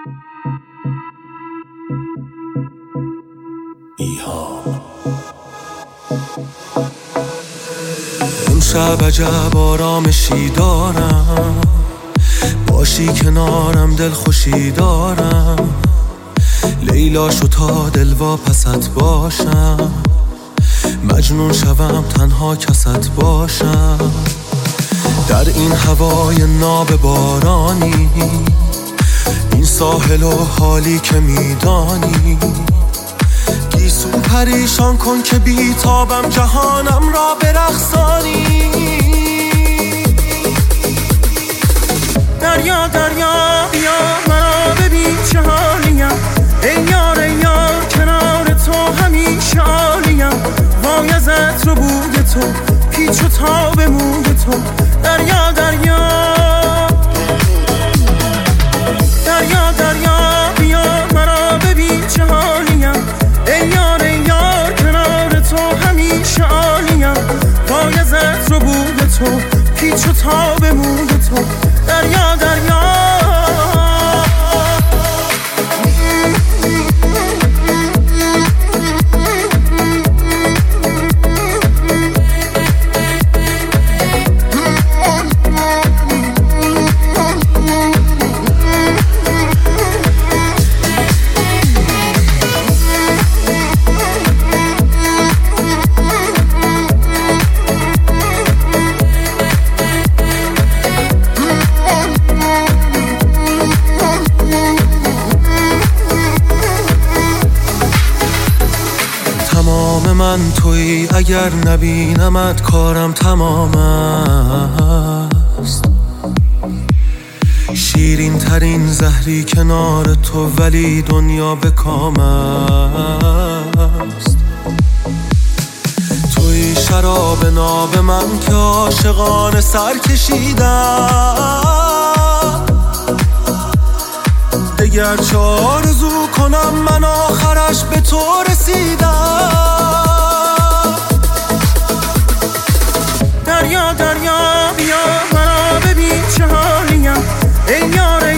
امشب عجب آرامشی دارم، باشی کنارم دل خوشی دارم. لیلا شو تا دلوا پست باشم، مجنون شوم تنها کست باشم. در این هوای ناب بارانی، این ساحل و حالی که میدانی، گیسو پریشان کن که بیتابم جهانم را برقصانی. دریا دریا بیا مرا ببین چه حالیم، ای یار ای یار کنار تو همیشه عالیم. وای از عطر و بوی تو، پیچ و تاب موی تو. دریا دریا دریا دریا بیا مرا ببین چه حالیم، ای یار ای یار کنار تو همیشه عالیم. وای از عطر و بوی تو، پیچ و تاب موی تو. دریا دریا من تویی، اگر نبینمت کارم تمام است. شیرین ترین زهری کنار تو، ولی دنیا به کام است. تویی شراب ناب من که عاشقانه سر کشیدم. دگر چه آرزو کنم من آخرش به تو رسیدم. دریا دریا بیا مرا ببین چه حالیم، ای یار